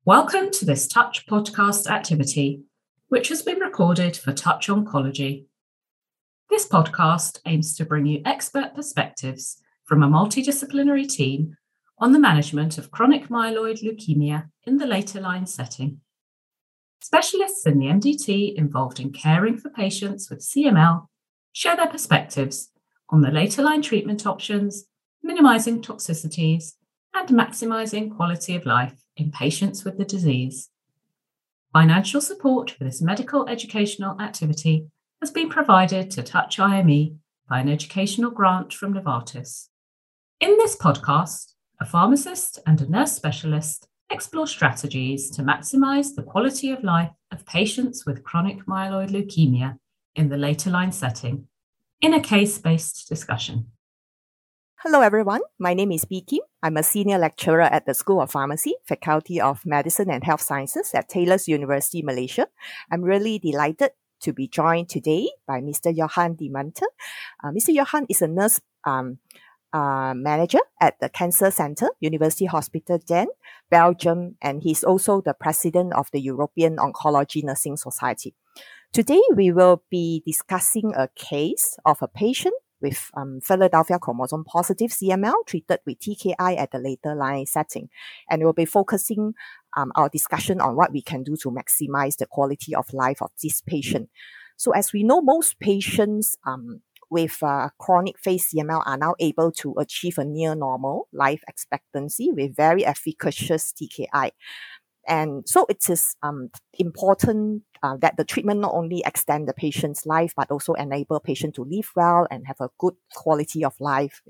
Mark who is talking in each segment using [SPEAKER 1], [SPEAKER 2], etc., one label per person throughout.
[SPEAKER 1] Welcome to this Touch podcast activity, which has been recorded for Touch Oncology. This podcast aims to bring you expert perspectives from a multidisciplinary team on the management of chronic myeloid leukemia in the later line setting. Specialists in the MDT involved in caring for patients with CML share their perspectives on the later line treatment options, minimising toxicities, and maximising quality of life in patients with the disease. Financial support for this medical educational activity has been provided to Touch IME by an educational grant from Novartis. In this podcast, a pharmacist and a nurse specialist explore strategies to maximise the quality of life of patients with chronic myeloid leukemia in the later line setting, in a case-based discussion.
[SPEAKER 2] Hello everyone, my name is Bee Kim. I'm a senior lecturer at the School of Pharmacy, Faculty of Medicine and Health Sciences at Taylor's University, Malaysia. I'm really delighted to be joined today by Mr. Johan de Munter. Mr. Johan is a nurse manager at the Cancer Center, University Hospital Ghent, Belgium, and he's also the president of the European Oncology Nursing Society. Today, we will be discussing a case of a patient with Philadelphia chromosome positive CML treated with TKI at the later line setting. And we'll be focusing our discussion on what we can do to maximize the quality of life of this patient. So as we know, most patients with chronic phase CML are now able to achieve a near normal life expectancy with very efficacious TKI. And so it is important that the treatment not only extend the patient's life, but also enable patient to live well and have a good quality of life,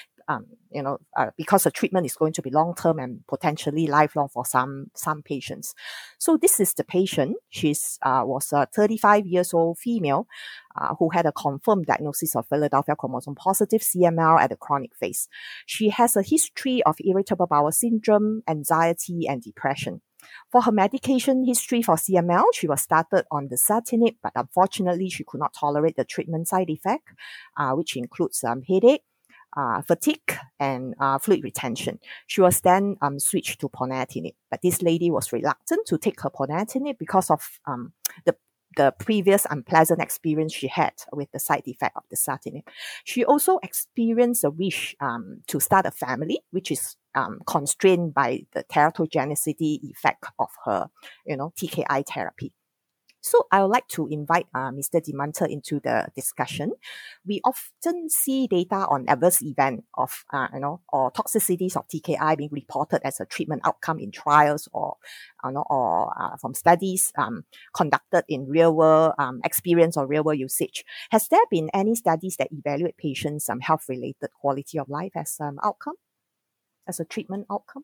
[SPEAKER 2] because the treatment is going to be long-term and potentially lifelong for some patients. So this is the patient. She's was a 35 years old female who had a confirmed diagnosis of Philadelphia chromosome positive CML at the chronic phase. She has a history of irritable bowel syndrome, anxiety, and depression. For her medication history for CML, she was started on the dasatinib, but unfortunately, she could not tolerate the treatment side effect, which includes headache, fatigue, and fluid retention. She was then switched to ponatinib, but this lady was reluctant to take her ponatinib because of the previous unpleasant experience she had with the side effect of the dasatinib. She also experienced a wish to start a family, which is constrained by the teratogenicity effect of her, TKI therapy. So I would like to invite Mr. de Munter into the discussion. We often see data on adverse event of, or toxicities of TKI being reported as a treatment outcome in trials or from studies conducted in real world experience or real world usage. Has there been any studies that evaluate patients' health-related quality of life as outcome, as a treatment outcome?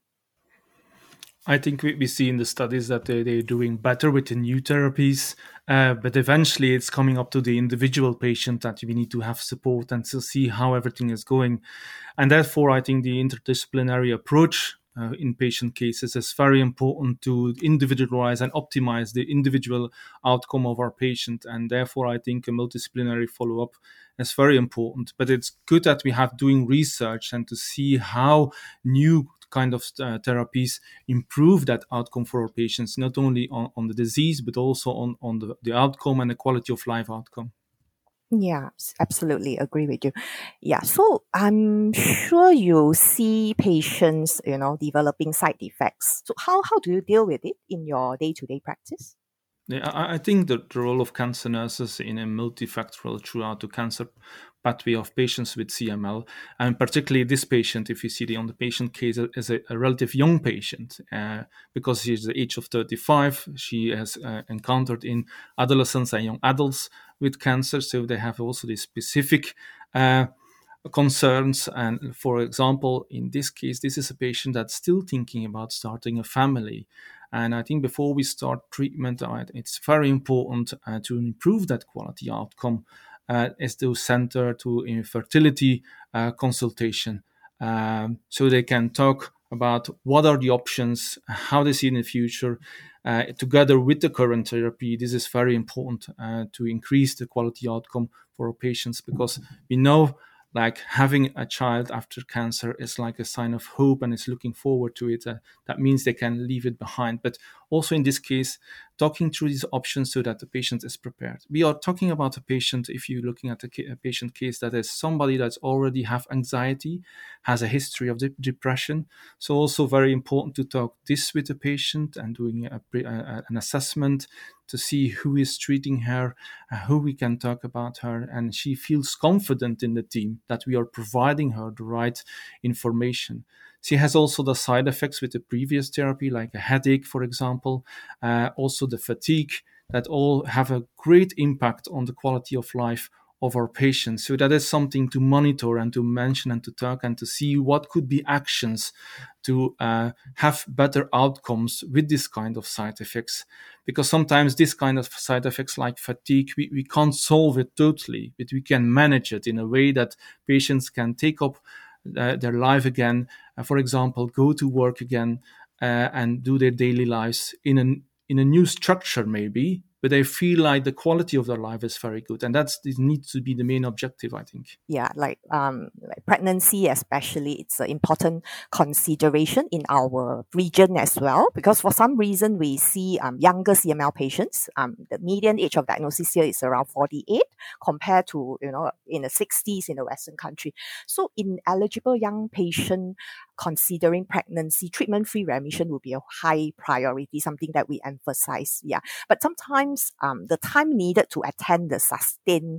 [SPEAKER 3] I think we see in the studies that they're doing better with the new therapies, but eventually it's coming up to the individual patient that we need to have support and to see how everything is going. And therefore, I think the interdisciplinary approach in patient cases is very important to individualize and optimize the individual outcome of our patient. And therefore, I think a multidisciplinary follow-up is very important. But it's good that we have doing research and to see how new kind of therapies improve that outcome for our patients, not only on the disease, but also on the outcome and the quality of life outcome.
[SPEAKER 2] Yeah, absolutely agree with you. Yeah, so I'm sure you see patients, developing side effects. So how do you deal with it in your day-to-day practice?
[SPEAKER 3] Yeah, I think that the role of cancer nurses in a multifactorial throughout the cancer pathway of patients with CML, and particularly this patient, if you see on the patient case, is a relative young patient, because she's the age of 35. She has encountered in adolescents and young adults with cancer, so they have also these specific concerns. And for example, in this case, this is a patient that's still thinking about starting a family. And I think before we start treatment, it's very important to improve that quality outcome is to center to infertility consultation. So they can talk about what are the options, how they see in the future, together with the current therapy. This is very important to increase the quality outcome for our patients, because we know like having a child after cancer is like a sign of hope and is looking forward to it. That means they can leave it behind. But also in this case, talking through these options so that the patient is prepared. We are talking about a patient, if you're looking at a patient case, that is somebody that's already have anxiety, has a history of depression. So also very important to talk this with the patient and doing an assessment to see who is treating her, who we can talk about her, and she feels confident in the team that we are providing her the right information. She has also the side effects with the previous therapy, like a headache, for example, also the fatigue, that all have a great impact on the quality of life of our patients. So that is something to monitor and to mention and to talk and to see what could be actions to have better outcomes with this kind of side effects. Because sometimes this kind of side effects like fatigue, we can't solve it totally, but we can manage it in a way that patients can take up their life again, for example, go to work again and do their daily lives in a new structure maybe, but they feel like the quality of their life is very good. And this needs to be the main objective, I think.
[SPEAKER 2] Yeah, like pregnancy especially, it's an important consideration in our region as well, because for some reason we see younger CML patients. The median age of diagnosis here is around 48 compared to, in the 60s in the Western country. So in eligible young patient, considering pregnancy, treatment-free remission will be a high priority, something that we emphasize. Yeah, but sometimes the time needed to attend the sustained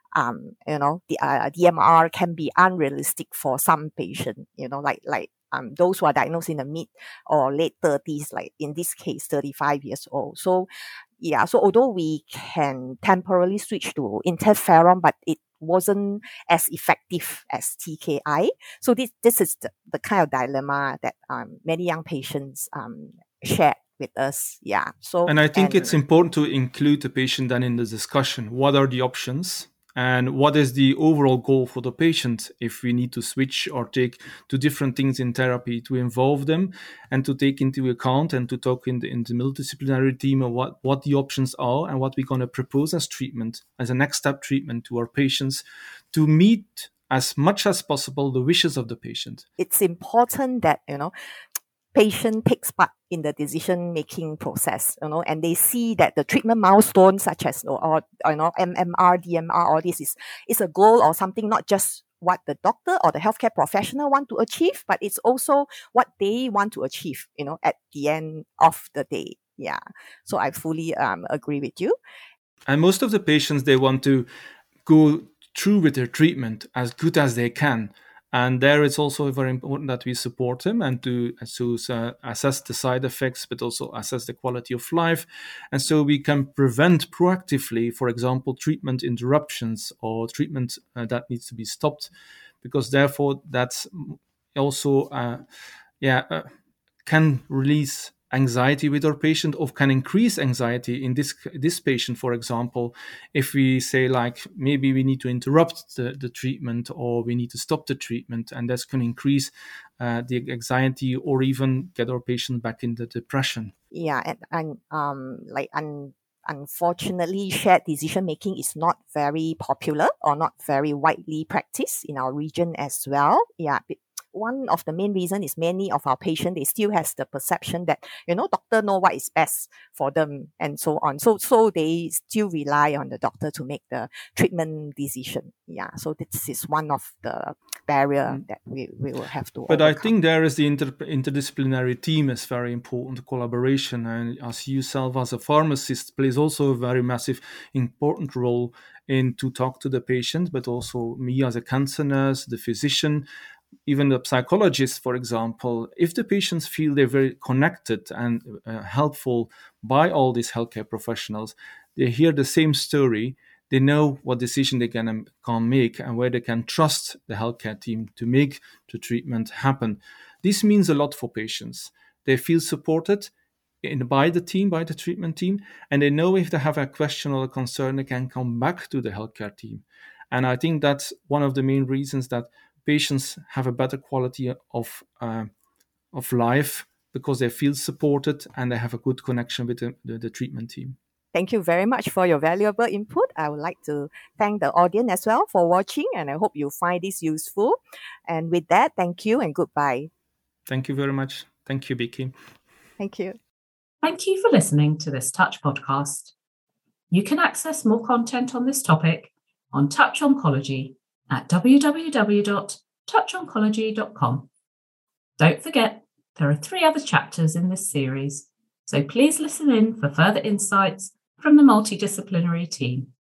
[SPEAKER 2] the DMR can be unrealistic for some patients, like those who are diagnosed in the mid or late 30s, like in this case, 35 years old. So, so although we can temporarily switch to interferon, but it wasn't as effective as TKI. So this is the kind of dilemma that many young patients share with us. Yeah. So,
[SPEAKER 3] and I think it's important to include the patient then in the discussion. What are the options? And what is the overall goal for the patient if we need to switch or take to different things in therapy, to involve them and to take into account and to talk in the multidisciplinary team of what the options are and what we're going to propose as treatment, as a next step treatment to our patients, to meet as much as possible the wishes of the patient.
[SPEAKER 2] It's important that, patient takes part in the decision-making process, and they see that the treatment milestones such as, MMR, DMR, all this is a goal or something, not just what the doctor or the healthcare professional want to achieve, but it's also what they want to achieve, at the end of the day. Yeah. So I fully agree with you.
[SPEAKER 3] And most of the patients, they want to go through with their treatment as good as they can. And there it's also very important that we support them and to assess the side effects, but also assess the quality of life. And so we can prevent proactively, for example, treatment interruptions or treatment that needs to be stopped, because therefore that's also can release anxiety with our patient, or can increase anxiety in this patient. For example, if we say like maybe we need to interrupt the treatment or we need to stop the treatment, and that's can increase the anxiety or even get our patient back in the depression.
[SPEAKER 2] Yeah, and unfortunately, shared decision making is not very popular or not very widely practiced in our region as well. Yeah. One of the main reasons is many of our patients, they still has the perception that, doctor know what is best for them and so on. So they still rely on the doctor to make the treatment decision. Yeah. So this is one of the barrier that we will have to overcome.
[SPEAKER 3] I think there is the interdisciplinary team is very important, collaboration. And as yourself as a pharmacist plays also a very massive, important role in to talk to the patient, but also me as a cancer nurse, the physician, even the psychologist, for example. If the patients feel they're very connected and helpful by all these healthcare professionals, they hear the same story, they know what decision they can make and where they can trust the healthcare team to make the treatment happen. This means a lot for patients. They feel supported by the team, by the treatment team, and they know if they have a question or a concern, they can come back to the healthcare team. And I think that's one of the main reasons that patients have a better quality of life, because they feel supported and they have a good connection with the treatment team.
[SPEAKER 2] Thank you very much for your valuable input. I would like to thank the audience as well for watching, and I hope you find this useful. And with that, thank you and goodbye.
[SPEAKER 3] Thank you very much. Thank you, Becky.
[SPEAKER 2] Thank you.
[SPEAKER 1] Thank you for listening to this Touch podcast. You can access more content on this topic on Touch Oncology at www.touchoncology.com. Don't forget, there are 3 other chapters in this series, so please listen in for further insights from the multidisciplinary team.